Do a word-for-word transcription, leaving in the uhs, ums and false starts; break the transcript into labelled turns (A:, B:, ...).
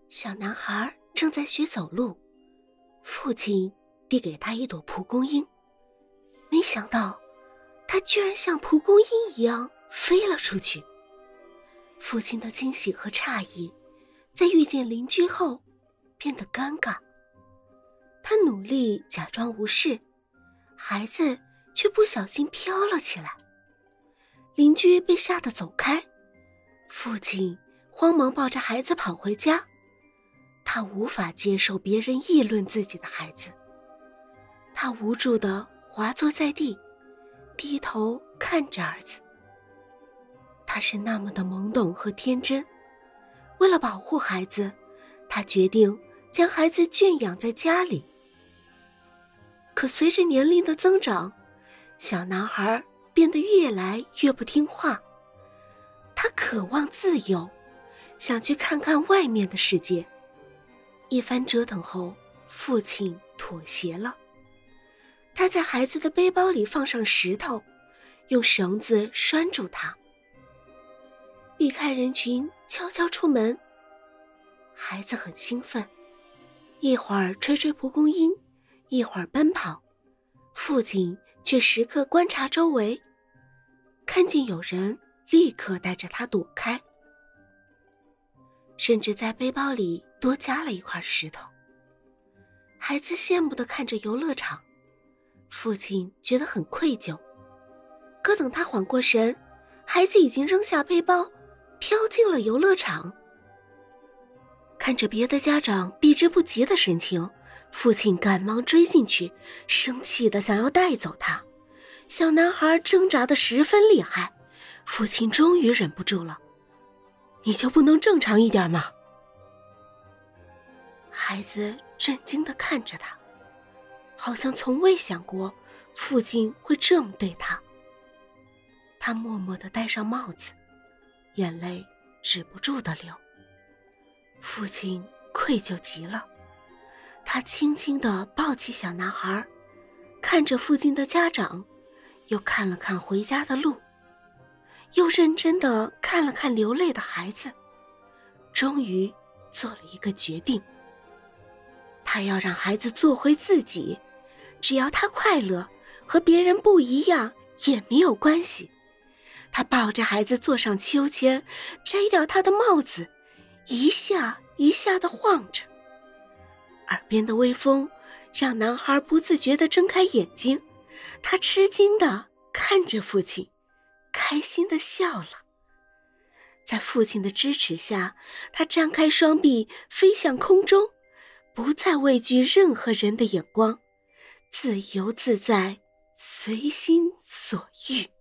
A: 小男孩正在学走路，父亲递给他一朵蒲公英，没想到他居然像蒲公英一样飞了出去。父亲的惊喜和诧异在遇见邻居后变得尴尬，他努力假装无视，孩子却不小心飘了起来。邻居被吓得走开，父亲慌忙抱着孩子跑回家。他无法接受别人议论自己的孩子，他无助地滑坐在地，低头看着儿子。他是那么的懵懂和天真，为了保护孩子，他决定将孩子圈养在家里。可随着年龄的增长，小男孩变得越来越不听话，他渴望自由，想去看看外面的世界。一番折腾后，父亲妥协了。他在孩子的背包里放上石头，用绳子拴住他，避开人群，悄悄出门。孩子很兴奋，一会儿吹吹蒲公英，一会儿奔跑，父亲却时刻观察周围，看见有人立刻带着他躲开，甚至在背包里多加了一块石头。孩子羡慕地看着游乐场，父亲觉得很愧疚。可等他缓过神，孩子已经扔下背包，飘进了游乐场。看着别的家长避之不及的神情，父亲赶忙追进去，生气地想要带走他。小男孩挣扎得十分厉害，父亲终于忍不住了：“你就不能正常一点吗？”孩子震惊地看着他，好像从未想过父亲会这么对他。他默默地戴上帽子，眼泪止不住地流。父亲愧疚极了，他轻轻地抱起小男孩，看着附近的家长，又看了看回家的路，又认真地看了看流泪的孩子，终于做了一个决定。他要让孩子做回自己，只要他快乐，和别人不一样也没有关系。他抱着孩子坐上秋千，摘掉他的帽子，一下一下地晃着。耳边的微风让男孩不自觉地睁开眼睛，他吃惊地看着父亲，开心地笑了。在父亲的支持下，他张开双臂飞向空中，不再畏惧任何人的眼光，自由自在，随心所欲。